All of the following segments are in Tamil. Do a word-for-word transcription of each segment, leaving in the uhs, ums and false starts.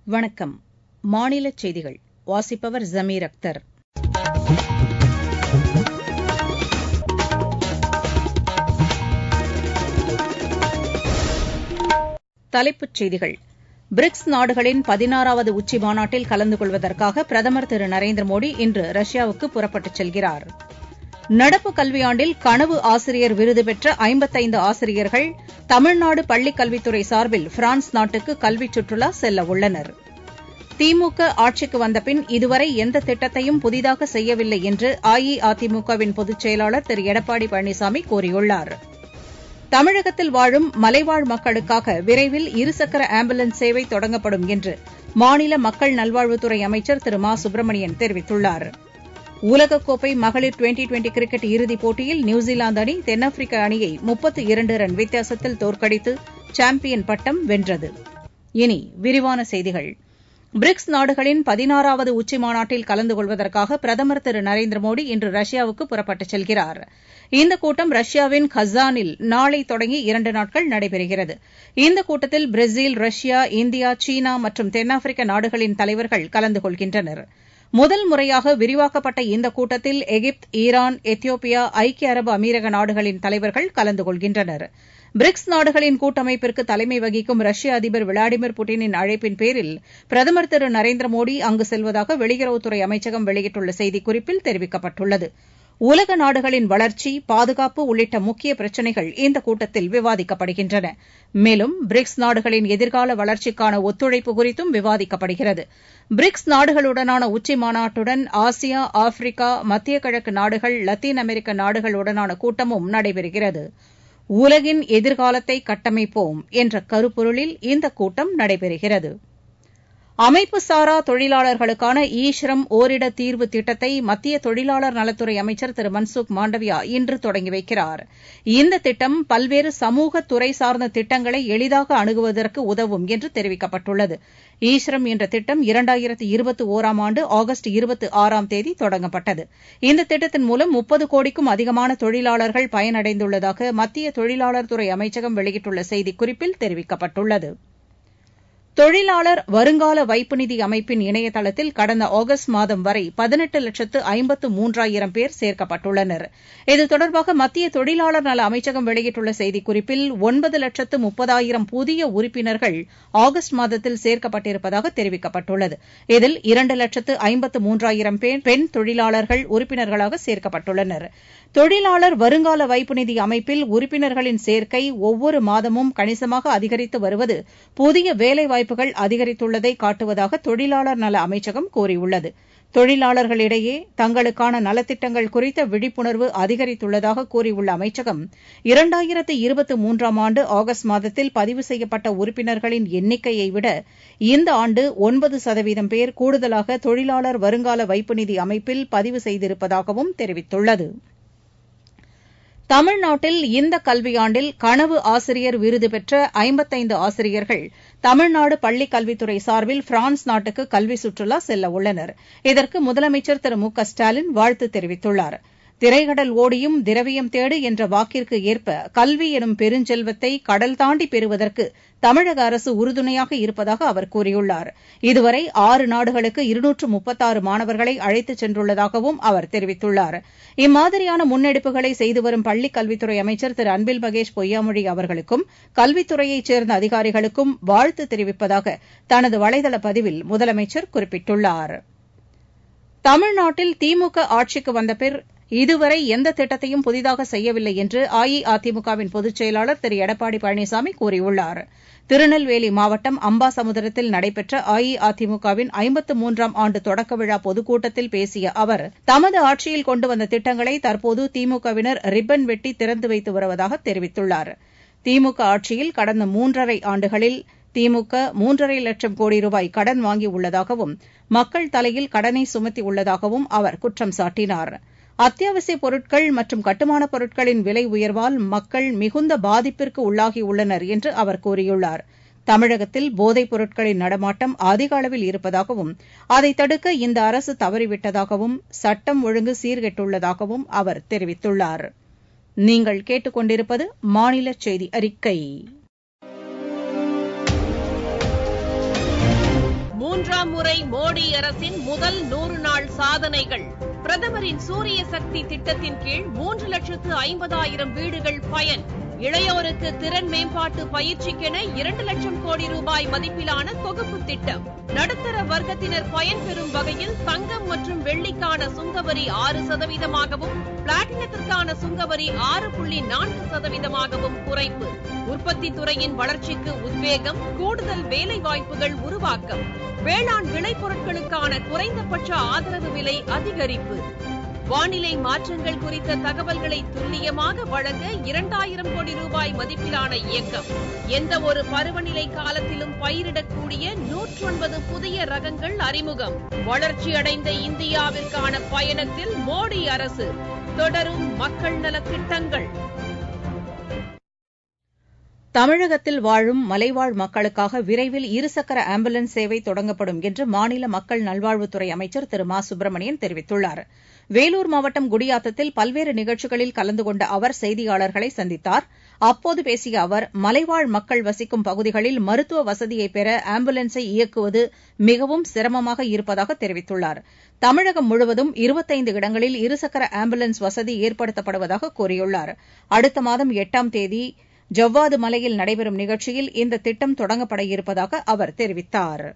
வணக்கம். மாநிலச் செய்திகள் வாசிப்பவர் ஜமீர் அக்தர். தலைப்புச் செய்திகள். பிரிக்ஸ் நாடுகளின் பதினாறாவது உச்சி மாநாட்டில் கலந்து கொள்வதற்காக பிரதமர் திரு நரேந்திர மோடி இன்று ரஷ்யாவுக்கு புறப்பட்டுச் செல்கிறார். நடப்பு கல்வியாண்டில் கனவு ஆசிரியர் விருது பெற்ற ஐம்பத்தைந்து ஆசிரியர்கள் தமிழ்நாடு பள்ளிக் கல்வித்துறை சார்பில் பிரான்ஸ் நாட்டுக்கு கல்விச் சுற்றுலா செல்ல உள்ளனர். திமுக ஆட்சிக்கு வந்தபின் இதுவரை எந்த திட்டத்தையும் புதிதாக செய்யவில்லை என்று அஇஅதிமுகவின் பொதுச் செயலாளர் திரு எடப்பாடி பழனிசாமி கூறியுள்ளார். தமிழகத்தில் வாழும் மலைவாழ் மக்களுக்காக விரைவில் இருசக்கர ஆம்புலன்ஸ் சேவை தொடங்கப்படும் என்று மாநில மக்கள் நல்வாழ்வுத்துறை அமைச்சர் திரு மா சுப்பிரமணியன் தெரிவித்துள்ளார். உலகக்கோப்பை மகளிர் டுவெண்டி டுவெண்டி கிரிக்கெட் இறுதிப் போட்டியில் நியூசிலாந்து அணி தென்னாப்பிரிக்க அணியை முப்பத்து இரண்டு ரன் வித்தியாசத்தில் தோற்கடித்து சாம்பியன் பட்டம் வென்றது. இனி விரிவான செய்திகள். பிரிக்ஸ் நாடுகளின் பதினாறாவது உச்சி மாநாட்டில் கலந்து கொள்வதற்காக பிரதமர் திரு நரேந்திர மோடி இன்று ரஷ்யாவுக்கு புறப்பட்டுச் செல்கிறார். இந்தக் கூட்டம் ரஷ்யாவின் கசானில் நாளை தொடங்கி இரண்டு நாட்கள் நடைபெறுகிறது. இந்தக் கூட்டத்தில் பிரேசில், ரஷ்யா, இந்தியா, சீனா மற்றும் தென்னாப்பிரிக்க நாடுகளின் தலைவர்கள் கலந்து கொள்கின்றனர். முதல் முறையாக விரிவாக்கப்பட்ட இந்தக் கூட்டத்தில் எகிப்து, ஈரான், எத்தியோப்பியா, ஐக்கிய அரபு அமீரக நாடுகளின் தலைவர்கள் கலந்து கொள்கின்றனர். பிரிக்ஸ் நாடுகளின் கூட்டமைப்பிற்கு தலைமை வகிக்கும் ரஷ்ய அதிபர் விளாடிமிர் புட்டினின் அழைப்பின் பேரில் பிரதமர் திரு நரேந்திர மோடி அங்கு செல்வதாக வெளியுறவுத்துறை அமைச்சகம் வெளியிட்டுள்ள செய்திக்குறிப்பில் தெரிவிக்கப்பட்டுள்ளது. உலக நாடுகளின் வளர்ச்சி, பாதுகாப்பு உள்ளிட்ட முக்கிய பிரச்சினைகள் இந்தக் கூட்டத்தில் விவாதிக்கப்படுகின்றன. மேலும் பிரிக்ஸ் நாடுகளின் எதிர்கால வளர்ச்சிக்கான ஒத்துழைப்பு குறித்தும் விவாதிக்கப்படுகிறது. பிரிக்ஸ் நாடுகளுடனான உச்சி மாநாட்டுடன் ஆசியா, ஆப்பிரிக்கா, மத்திய கிழக்கு நாடுகள், லத்தீன் அமெரிக்க நாடுகளுடனான கூட்டமும் நடைபெறுகிறது. உலகின் எதிர்காலத்தை கட்டமைப்போம் என்ற கருப்பொருளில் இந்தக் கூட்டம் நடைபெறுகிறது. அமைப்புசாரா தொழிலாளர்களுக்கான இ ஷ்ரம் ஒரிட தீர்வு திட்டத்தை மத்திய தொழிலாளர் நலத்துறை அமைச்சர் திரு மன்சுக் மாண்டவியா இன்று தொடங்கி வைக்கிறார். இந்த திட்டம் பல்வேறு சமூக துறை சார்ந்த திட்டங்களை எளிதாக அணுகுவதற்கு உதவும் என்று தெரிவிக்கப்பட்டுள்ளது. இ ஷ்ரம் என்ற திட்டம் இரண்டாயிரத்து இருபத்தி ஒராம் ஆண்டு ஆகஸ்ட் இருபத்தி ஆறாம் தேதி தொடங்கப்பட்டது. இந்த திட்டத்தின் மூலம் முப்பது கோடிக்கும் அதிகமான தொழிலாளர்கள் பயனடைந்துள்ளதாக மத்திய தொழிலாளர் துறை அமைச்சகம் வெளியிட்டுள்ள செய்திக்குறிப்பில் தெரிவிக்கப்பட்டுள்ளது. தொழிலாளர் வருங்கால வைப்பு நிதி அமைப்பின் இணையதளத்தில் கடந்த ஆகஸ்ட் மாதம் வரை பதினெட்டு லட்சத்து ஐம்பத்து மூன்றாயிரம் பேர் சேர்க்கப்பட்டுள்ளனர். இது தொடர்பாக மத்திய தொழிலாளர் நல அமைச்சகம் வெளியிட்டுள்ள செய்திக்குறிப்பில் ஒன்பது லட்சத்து முப்பதாயிரம் புதிய உறுப்பினர்கள் ஆகஸ்ட் மாதத்தில் சேர்க்கப்பட்டிருப்பதாக தெரிவிக்கப்பட்டுள்ளது. இதில் இரண்டு லட்சத்து ஐம்பத்து மூன்றாயிரம் பேர் பெண் தொழிலாளர்கள் உறுப்பினர்களாக சேர்க்கப்பட்டுள்ளனர். தொழிலாளர் வருங்கால வைப்பு நிதி அமைப்பில் உறுப்பினர்களின் சேர்க்கை ஒவ்வொரு மாதமும் கணிசமாக அதிகரித்து வருவது புதிய வேலைவாய்ப்புகள் அதிகரித்துள்ளதை காட்டுவதாக தொழிலாளர் நல அமைச்சகம் கூறியுள்ளது. தொழிலாளர்களிடையே தங்களுக்கான நலத்திட்டங்கள் குறித்த விழிப்புணர்வு அதிகரித்துள்ளதாக கூறியுள்ள அமைச்சகம், இரண்டாயிரத்து இருபத்தி மூன்றாம் ஆண்டு ஆகஸ்ட் மாதத்தில் பதிவு செய்யப்பட்ட உறுப்பினர்களின் எண்ணிக்கையை விட இந்த ஆண்டு ஒன்பது சதவீதம் பேர் கூடுதலாக தொழிலாளர் வருங்கால வைப்பு நிதி அமைப்பில் பதிவு செய்திருப்பதாகவும் தெரிவித்துள்ளது. தமிழ்நாட்டில் இந்த கல்வியாண்டில் கனவு ஆசிரியர் விருது பெற்ற ஐம்பத்தைந்து ஆசிரியர்கள் தமிழ்நாடு பள்ளிக் கல்வித்துறை சார்பில் பிரான்ஸ் நாட்டுக்கு கல்வி சுற்றுலா செல்ல உள்ளனர். இதற்கு முதலமைச்சர் திரு மு க ஸ்டாலின் வாழ்த்து தெரிவித்துள்ளார். திரைகடல் ஓடியும் திரவியம் தேடு என்ற வாக்கிற்கு ஏற்ப கல்வி எனும் பெருஞ்செல்வத்தை கடல் தாண்டி பெறுவதற்கு தமிழக அரசு உறுதுணையாக இருப்பதாக அவர் கூறியுள்ளார். இதுவரை ஆறு நாடுகளுக்கு இருநூற்று முப்பத்தாறு மாணவர்களை அழைத்துச் சென்றுள்ளதாகவும் அவர் தெரிவித்துள்ளார். இம்மாதிரியான முன்னெடுப்புகளை செய்து வரும் பள்ளிக் கல்வித்துறை அமைச்சர் திரு அன்பில் மகேஷ் பொய்யாமொழி அவர்களுக்கும் கல்வித்துறையைச் சேர்ந்த அதிகாரிகளுக்கும் வாழ்த்து தெரிவிப்பதாக தனது வலைதள பதிவில் முதலமைச்சர் குறிப்பிட்டுள்ளார். தமிழ்நாட்டில் திமுக ஆட்சிக்கு வந்தபின் இதுவரை எந்த திட்டத்தையும் புதிதாக செய்யவில்லை என்று அஇஅதிமுகவின் பொதுச் செயலாளர் திரு எடப்பாடி பழனிசாமி கூறியுள்ளார். திருநெல்வேலி மாவட்டம் அம்பாசமுத்திரத்தில் நடைபெற்ற அஇஅதிமுகவின் ஐம்பத்து மூன்றாம் ஆண்டு தொடக்க விழா பொதுக்கூட்டத்தில் பேசிய அவர், தமது ஆட்சியில் கொண்டு வந்த திட்டங்களை தற்போது திமுகவினர் ரிப்பன் வெட்டி திறந்து வைத்து வருவதாக தெரிவித்துள்ளார். திமுக ஆட்சியில் கடந்த மூன்றரை ஆண்டுகளில் திமுக மூன்றரை லட்சம் கோடி ரூபாய் கடன் வாங்கியுள்ளதாகவும் மக்கள் தலையில் கடனை சுமத்தியுள்ளதாகவும் அவர் குற்றம் சாட்டினார். அத்தியாவசியப் பொருட்கள் மற்றும் கட்டுமானப் பொருட்களின் விலை உயர்வால் மக்கள் மிகுந்த பாதிப்பிற்கு உள்ளாகியுள்ளனர் என்று அவர் கூறியுள்ளார். தமிழகத்தில் போதைப் பொருட்களின் நடமாட்டம் அதிக அளவில் இருப்பதாகவும் அதை தடுக்க இந்த அரசு தவறிவிட்டதாகவும் சட்டம் ஒழுங்கு சீர்கெட்டுள்ளதாகவும் அவர் தெரிவித்துள்ளார். நீங்கள் கேட்டுக் கொண்டிருப்பது மாநில செய்தி அறிக்கை. மூன்றாம் முறை மோடி அரசின் முதல் நூறு நாள் சாதனைகள். பிரதமரின் சூரிய சக்தி திட்டத்தின் கீழ் மூன்று லட்சத்து ஐம்பதாயிரம் வீடுகள் பயன். இளையோருக்கு திறன் மேம்பாட்டு பயிற்சிக்கென இரண்டு லட்சம் கோடி ரூபாய் மதிப்பிலான தொகுப்பு திட்டம். நடுத்தர வர்க்கத்தினர் பயன்பெறும் வகையில் தங்கம் மற்றும் வெள்ளிக்கான சுங்கவரி ஆறு சதவீதமாகவும் பிளாட்டினத்திற்கான சுங்கவரி ஆறு புள்ளி நான்கு சதவீதமாகவும் குறைப்பு. உற்பத்தி துறையின் வளர்ச்சிக்கு உத்வேகம், கூடுதல் வேலை வாய்ப்புகள் உருவாக்கம். வேளாண் விளைபொருட்களுக்கான குறைந்தபட்ச ஆதரவு விலை அதிகரிப்பு. வானிலை மாற்றங்கள் குறித்த தகவல்களை துல்லியமாக வழங்க இரண்டாயிரம் கோடி ரூபாய் மதிப்பிலான இயக்கம். எந்த ஒரு பருவநிலை காலத்திலும் பயிரிடக்கூடிய நூற்றொன்பது புதிய ரகங்கள் அறிமுகம். வளர்ச்சியடைந்த இந்தியாவிற்கான பயணத்தில் மோடி அரசு. தொடரும் மக்கள் நலத் திட்டங்கள். தமிழகத்தில் வாழும் மலைவாழ் மக்களுக்காக விரைவில் இருசக்கர ஆம்புலன்ஸ் சேவை தொடங்கப்படும் என்று மாநில மக்கள் நல்வாழ்வுத்துறை அமைச்சர் திரு மா சுப்பிரமணியன் தெரிவித்துள்ளார். வேலூர் மாவட்டம் குடியாத்தத்தில் பல்வேறு நிகழ்ச்சிகளில் கலந்து கொண்ட அவர் செய்தியாளர்களை சந்தித்தார். அப்போது பேசிய அவர், மலைவாழ் மக்கள் வசிக்கும் பகுதிகளில் மருத்துவ வசதியை பெற ஆம்புலன்ஸை இயக்குவது மிகவும் சிரமமாக இருப்பதாக தெரிவித்துள்ளார். தமிழகம் முழுவதும் இருபத்தைந்து இடங்களில் இருசக்கர ஆம்புலன்ஸ் வசதி ஏற்படுத்தப்படுவதாக கூறியுள்ளார். அடுத்த மாதம் எட்டாம் தேதி ஜவ்வாது மலையில் நடைபெறும் நிகழ்ச்சியில் இந்த திட்டம் தொடங்கப்பட இருப்பதாக அவர் தெரிவித்தார்.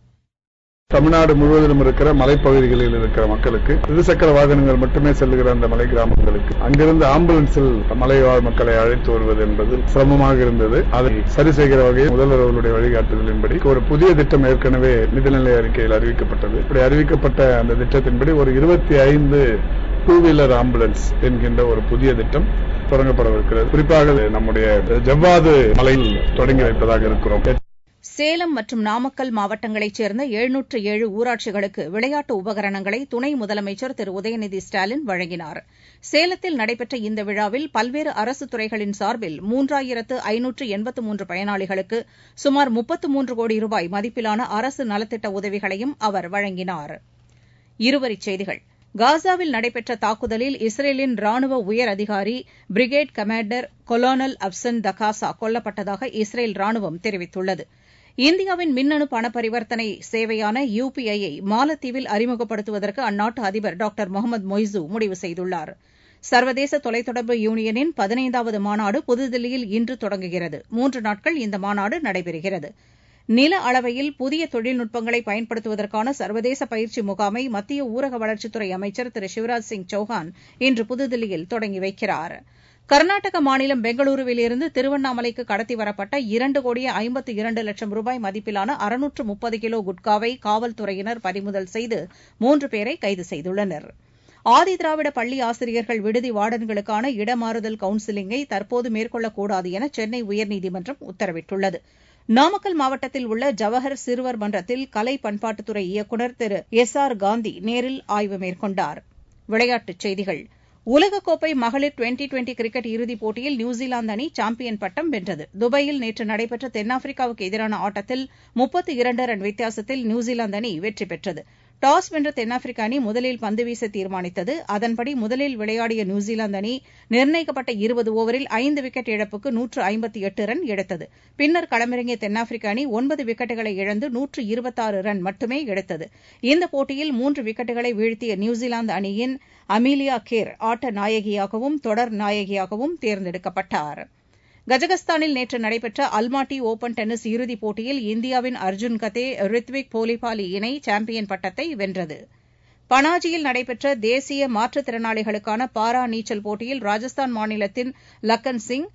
தமிழ்நாடு முழுவதிலும் இருக்கிற மலைப்பகுதிகளில் இருக்கிற மக்களுக்கு இருசக்கர வாகனங்கள் மட்டுமே செல்லுகிற அந்த மலை கிராமங்களுக்கு அங்கிருந்து ஆம்புலன்ஸில் மலைவாழ் மக்களை அழைத்து வருவது என்பது சிரமமாக இருந்தது. அதை சரி செய்கிற வகையில் முதல்வர் அவர்களுடைய வழிகாட்டுதலின்படி ஒரு புதிய திட்டம் ஏற்கனவே நிதிநிலை அறிக்கையில் அறிவிக்கப்பட்டது. இப்படி அறிவிக்கப்பட்ட அந்த திட்டத்தின்படி ஒரு இருபத்தி ஐந்து டூ வீலர் ஆம்புலன்ஸ் என்கின்ற ஒரு புதிய திட்டம் தொடங்கப்படவிருக்கிறது. குறிப்பாக நம்முடைய ஜவ்வாது மலையில் தொடங்கி வைப்பதாக இருக்கிறோம். சேலம் மற்றும் நாமக்கல் மாவட்டங்களைச் சேர்ந்த எழுநூற்று ஏழு ஊராட்சிகளுக்கு விளையாட்டு உபகரணங்களை துணை முதலமைச்சர் திரு உதயநிதி ஸ்டாலின் வழங்கினார். சேலத்தில் நடைபெற்ற இந்த விழாவில் பல்வேறு அரசு துறைகளின் சார்பில் மூன்றாயிரத்து ஐநூற்று எண்பத்து மூன்று பயனாளிகளுக்கு சுமார் முப்பத்து மூன்று கோடி ரூபாய் மதிப்பிலான அரசு நலத்திட்ட உதவிகளையும் அவர் வழங்கினார். இருவரிச் செய்திகள். காசாவில் நடைபெற்ற தாக்குதலில் இஸ்ரேலின் ராணுவ உயர் அதிகாரி பிரிகேட் கமாண்டர் கொலோனல் அப்சன் தகாசா கொல்லப்பட்டதாக இஸ்ரேல் ராணுவம் தெரிவித்துள்ளது. இந்தியாவின் மின்னணு பண பரிவர்த்தனை சேவையான யு பி ஐ யை மாலத்தீவில் அறிமுகப்படுத்துவதற்கு அந்நாட்டு அதிபர் டாக்டர் முகமது மொய்சு முடிவு செய்துள்ளார். சர்வதேச தொலைத்தொடர்பு யூனியனின் பதினைந்தாவது மாநாடு புதுதில்லியில் இன்று தொடங்குகிறது. மூன்று நாட்கள் இந்த மாநாடு நடைபெறுகிறது. நில அளவையில் புதிய தொழில்நுட்பங்களை பயன்படுத்துவதற்கான சர்வதேச பயிற்சி முகாமை மத்திய ஊரக வளர்ச்சித்துறை அமைச்சர் திரு சிவராஜ் சிங் சௌஹான் இன்று புதுதில்லியில் தொடங்கி வைக்கிறார். கர்நாடக மாநிலம் பெங்களூருவிலிருந்து திருவண்ணாமலைக்கு கடத்தி வரப்பட்ட இரண்டு கோடியே ஐம்பத்து இரண்டு லட்சம் ரூபாய் மதிப்பிலான அறுநூற்று முப்பது கிலோ குட்காவை காவல்துறையினர் பறிமுதல் செய்து மூன்று பேரை கைது செய்துள்ளனர். ஆதிதிராவிட பள்ளி ஆசிரியர்கள் விடுதி வார்டன்களுக்கான இடமாறுதல் கவுன்சிலிங்கை தற்போது மேற்கொள்ளக்கூடாது என சென்னை உயர்நீதிமன்றம் உத்தரவிட்டுள்ளது. நாமக்கல் மாவட்டத்தில் உள்ள ஜவஹர் சிறுவர் மன்றத்தில் கலை பண்பாட்டுத்துறை இயக்குநர் திரு எஸ் ஆர் காந்தி நேரில் ஆய்வு மேற்கொண்டார். விளையாட்டுச் செய்திகள். உலகக்கோப்பை மகளிர் டுவெண்டி டுவெண்டி கிரிக்கெட் இறுதிப் போட்டியில் நியூசிலாந்து அணி சாம்பியன் பட்டம் வென்றது. துபாயில் நேற்று நடைபெற்ற தென்னாப்பிரிக்காவுக்கு எதிரான ஆட்டத்தில் முப்பத்து இரண்டு ரன் வித்தியாசத்தில் நியூசிலாந்து அணி வெற்றி பெற்றது. டாஸ் வென்ற தென்னாப்பிரிக்க அணி முதலில் பந்து வீச தீர்மானித்தது. அதன்படி முதலில் விளையாடிய நியூசிலாந்து அணி நிர்ணயிக்கப்பட்ட இருபது ஓவரில் ஐந்து விக்கெட் இழப்புக்கு நூற்று ஐம்பத்து எட்டு ரன் எடுத்தது. பின்னர் களமிறங்கிய தென்னாப்பிரிக்க அணி ஒன்பது விக்கெட்டுகளை இழந்து நூற்று இருபத்தாறு ரன் மட்டுமே எடுத்தது. இந்த போட்டியில் மூன்று விக்கெட்டுகளை வீழ்த்திய நியூசிலாந்து அணியின் அமீலியா கேர் ஆட்ட நாயகியாகவும் தொடர் நாயகியாகவும் தேர்ந்தெடுக்கப்பட்டார். கஜகஸ்தானில் நேற்று நடைபெற்ற அல்மாட்டி ஒபன் டென்னிஸ் இறுதிப் போட்டியில் இந்தியாவின் அர்ஜுன் கதே ரித்விக் போலிபாலி இணை சாம்பியன் பட்டத்தை வென்றது. பனாஜியில் நடைபெற்ற தேசிய மாற்றுத்திறனாளிகளுக்கான பாரா நீச்சல் போட்டியில் ராஜஸ்தான் மாநிலத்தின் லக்கன் சிங்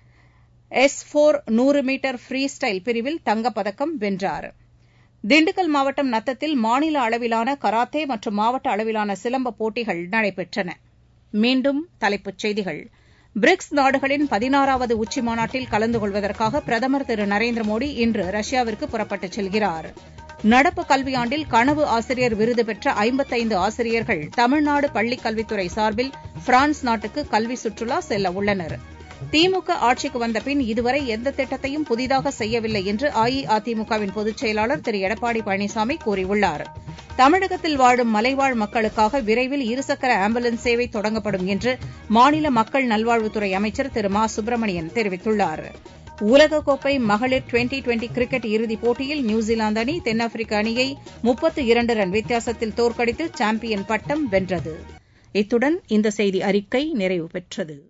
எஸ் போர் நூறு மீட்டர் ஃப்ரீ ஸ்டைல் பிரிவில் தங்கப்பதக்கம் வென்றார். திண்டுக்கல் மாவட்டம் நத்தத்தில் மாநில அளவிலான கராத்தே மற்றும் மாவட்ட அளவிலான சிலம்ப போட்டிகள் நடைபெற்றன. மீண்டும் தலைப்புச் செய்திகள். பிரிக்ஸ் நாடுகளின் பதினாறாவது உச்சிமாநாட்டில் கலந்து கொள்வதற்காக பிரதமர் திரு நரேந்திர மோடி இன்று ரஷ்யாவிற்கு புறப்பட்டுச் செல்கிறார். நடப்பு கல்வியாண்டில் கனவு ஆசிரியர் விருது பெற்ற ஐம்பத்தைந்து ஆசிரியர்கள் தமிழ்நாடு பள்ளிக் கல்வித்துறை சார்பில் பிரான்ஸ் நாட்டுக்கு கல்வி சுற்றுலா செல்ல உள்ளனர். திமுக ஆட்சிக்கு வந்தபின் இதுவரை எந்த திட்டத்தையும் புதிதாக செய்யவில்லை என்று அஇஅதிமுகவின் பொதுச் செயலாளர் திரு எடப்பாடி பழனிசாமி கூறியுள்ளார். தமிழகத்தில் வாழும் மலைவாழ் மக்களுக்காக விரைவில் இருசக்கர ஆம்புலன்ஸ் சேவை தொடங்கப்படும் என்று மாநில மக்கள் நல்வாழ்வுத்துறை அமைச்சர் திரு மா சுப்பிரமணியன் தெரிவித்துள்ளார். உலகக்கோப்பை மகளிர் டுவெண்டி டுவெண்டி கிரிக்கெட் இறுதிப் போட்டியில் நியூசிலாந்து அணி தென்னாப்பிரிக்க அணியை முப்பத்து இரண்டு ரன் வித்தியாசத்தில் தோற்கடித்து சாம்பியன் பட்டம் வென்றது. இத்துடன் இந்த செய்தி அறிக்கை நிறைவு பெற்றது.